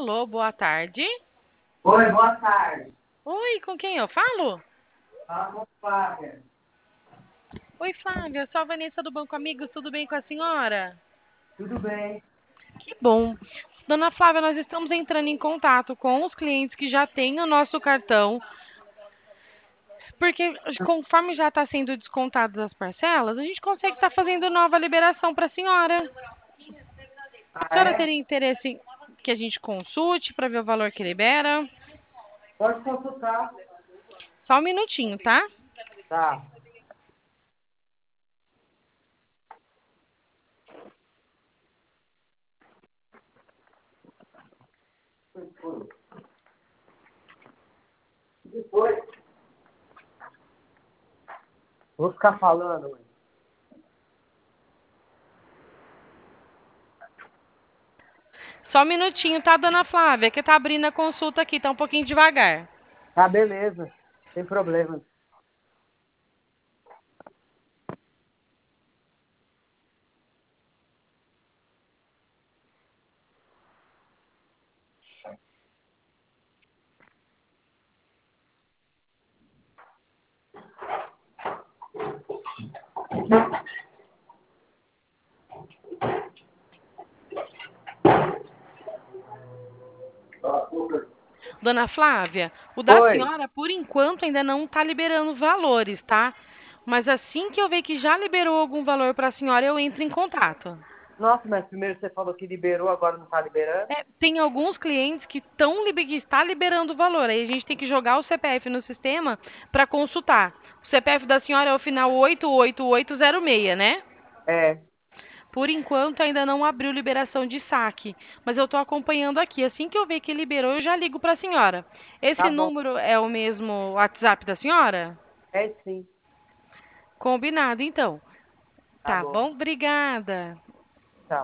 Alô, boa tarde. Oi, boa tarde. Oi, com quem eu falo? Fala com Flávia. Oi, Flávia, sou a Vanessa do Banco Amigos, tudo bem com a senhora? Tudo bem? Que bom. Dona Flávia, nós estamos entrando em contato com os clientes que já têm o nosso cartão, porque conforme já está sendo descontadas as parcelas, a gente consegue estar fazendo nova liberação para a senhora. Ah, A senhora é? teria interesse que a gente consulte para ver o valor que libera? Pode consultar. Só um minutinho, tá? Tá. Depois. Vou ficar falando, mãe. Só um minutinho, tá, dona Flávia? Que tá abrindo a consulta aqui, tá um pouquinho devagar. Tá, beleza. Sem problema. Dona Flávia, o da Oi. senhora, por enquanto, ainda não tá liberando valores, tá? Mas assim que eu ver que já liberou algum valor para a senhora, eu entro em contato. Nossa, mas primeiro você falou que liberou, agora não tá liberando? É, tem alguns clientes que está liberando o valor. Aí a gente tem que jogar o CPF no sistema para consultar. O CPF da senhora é o final 88806, né? É. Por enquanto ainda não abriu liberação de saque, mas eu estou acompanhando aqui. Assim que eu ver que liberou, eu já ligo para a senhora. Esse Tá bom. número é o mesmo WhatsApp da senhora? É sim. Combinado, então. Tá Tá bom. bom? Obrigada.